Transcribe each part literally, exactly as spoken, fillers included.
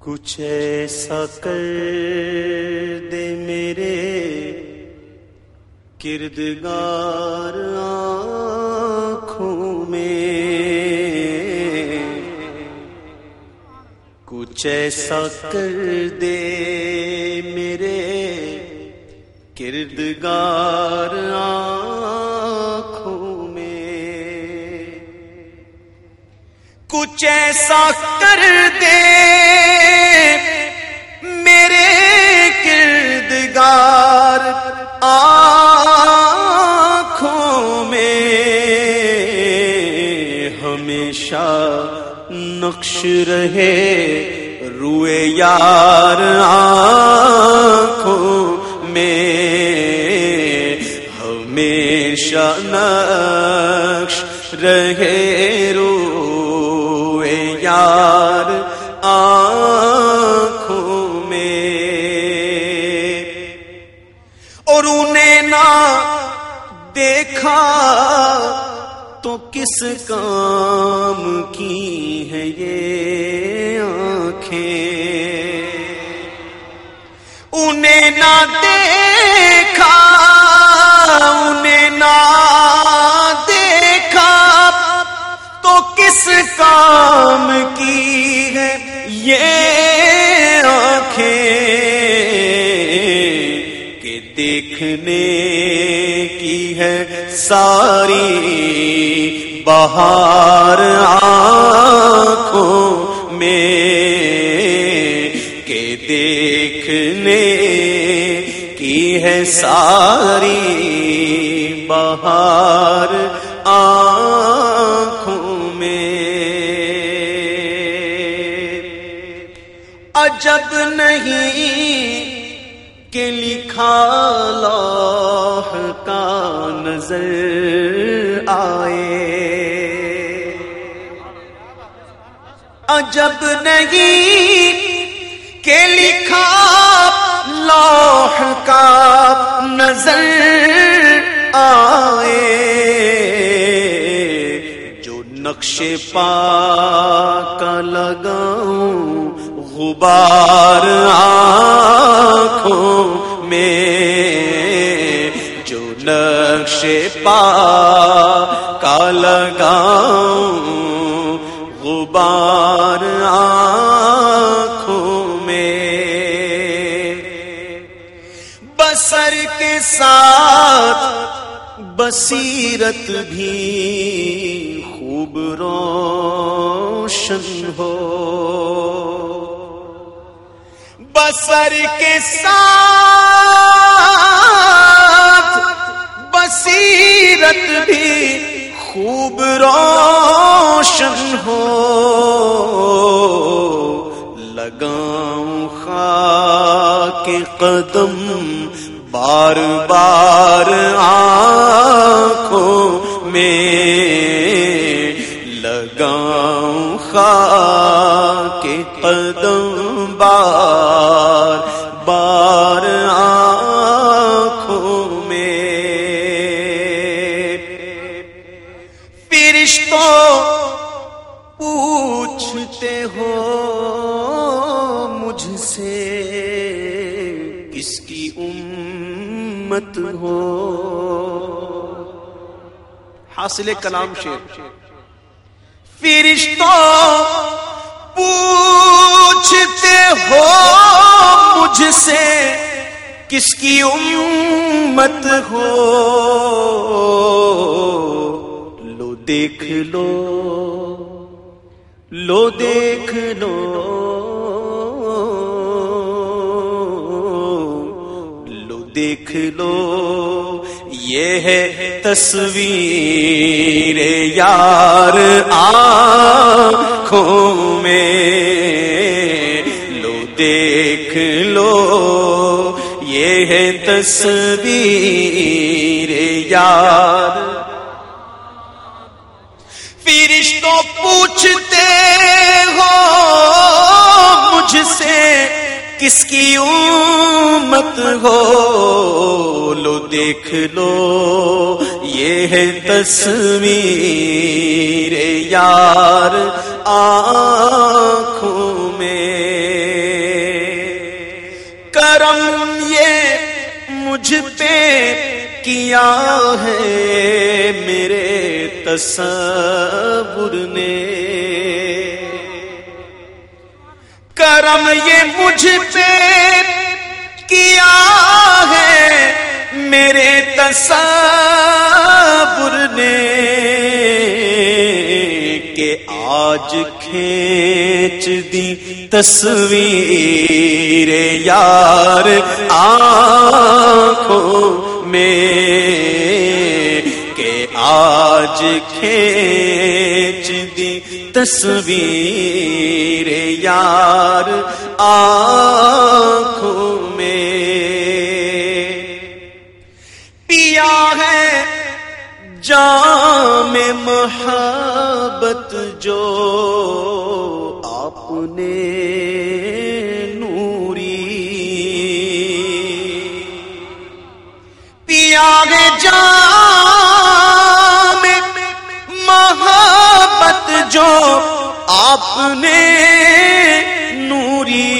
کچھ ایسا کر دے میرے کردگار آنکھوں میں، کچھ ایسا کر دے میرے کردگار آنکھوں میں، کچھ ایسا کر دے میرے کردگار آنکھوں میں، ہمیشہ نقش رہے روئے یار آنکھوں میں، ہمیشہ نقش رہے روئے یار آنکھوں میں، اور انہیں نہ دیکھا تو کس کام کی ہے یہ آنکھیں، انہیں نہ دیکھا انہیں نہ دیکھا تو کس کام کی ہے یہ آنکھیں، کہ دیکھنے کی ہے ساری بہار آنکھوں میں، کہ دیکھنے کی ہے ساری بہار آنکھوں میں، عجب نہیں کہ لکھا لوح کا نظر آئے، عجب نہیں کہ لکھا لوح کا نظر آئے، جو نقش پا کا لگاؤں غبار آنکھوں میں، جو نقش پا کا لگاؤں غبار آنکھوں میں، بصر کے ساتھ بصیرت بھی خوب روشن ہو، بصر کے ساتھ بصیرت بھی خوب روشن ہو، لگاؤں خاک قدم بار بار آنکھوں میں، لگاؤں خاک قدم بار بار آنکھوں میں، فرشتوں پوچھتے ہو مجھ سے کس کی امت ہو، حاصل کلام شعر، فرشتوں پوچھتے ہو مجھ سے کس کی امت ہو، لو دیکھ لو لو دیکھ لو لو دیکھ لو یہ ہے تصویر یار آنکھوں میں، لو دیکھ لو یہ ہے تصویر یار، فرشتوں پوچھتے ہو مجھ سے کس کی امت ہو، لو دیکھ لو یہ ہے تصویر یار آنکھوں میں، کرم یہ مجھ پہ کیا ہے میرے تصور نے، کرم یہ مجھ پہ کیا ہے میرے تصور نے، کہ آج کھینچ دی تصویر یار آنکھوں میں، کہ آج کھینچ دی تصویر یار آنکھوں میں، پیا ہے جام محبت جو آپ نے نوری، پیا ہے جام محبت جو آپ نے نوری،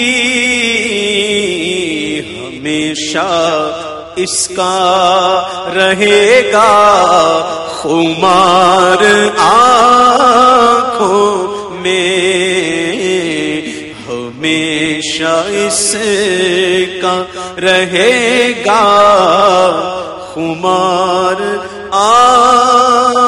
ہمیشہ اس کا رہے گا خمار آنکھوں میں، ہمیشہ اس کا رہے گا خمار آنکھوں